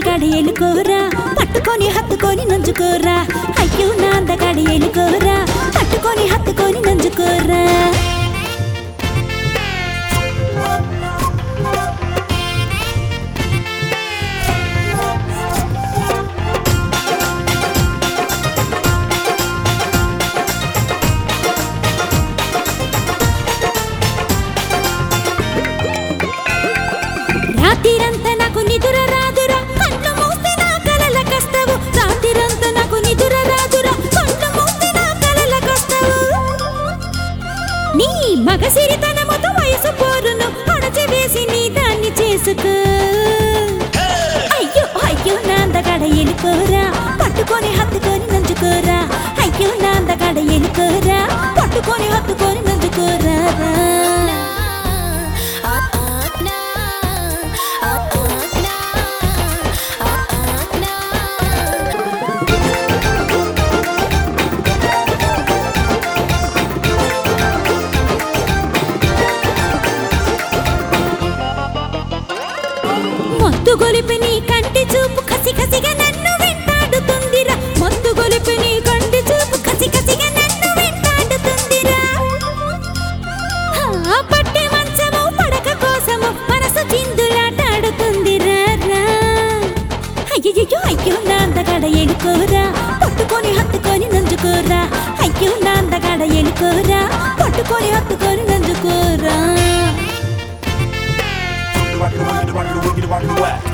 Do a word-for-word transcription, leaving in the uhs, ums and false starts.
అందగాడి ఎలుకోరా పట్టుకొని హత్తుకొని నంజుకోరా అయ్యో నా అందగాడి ఎలుకోరా పట్టుకొని హత్తుకొని నంజుకోరా రాత్రిరంతా నాకు నిదుర రాదురా కళ్ళు మూస్తే నా కలల కస్తవు రాత్రిరంతా నాకు నిదుర రాదురా కళ్ళు మూస్తే నా కలల కస్తవు నీ మగసిరితనముతో వయసు పోరును అణచి వేసి నీ దాన్ని చేసుకో అయ్యో అయ్యో నా అందగాడ ఎలుకోరా పట్టుకొని హత్తుకొని నంజుకోరా అయ్యో నా అందగాడ ఎలుకోరా పట్టుకొని హత్తుకొని నంజుకోరా మత్తు గొలిపి నీ కంటి చూపు కసి కసిగా నన్ను వెంటాడుతుందిరా మత్తు గొలిపి నీ కంటి చూపు కసి కసిగా నన్ను వెంటాడుతుందిరా ఆ పట్టే మంచము పడక కోసము మనసు చిందులాటాడుతుందిరా అయ్యయ్యో అయ్యో నా అందగాడ ఎలుకోరా పట్టుకొని హత్తుకొని నంజుకోరా అయ్యో నా అందగాడ ఎలుకోరా పట్టుకొని హత్తుకొని నంజుకోరా Rock it, rock it, rock it, rock it, rock it, rock it,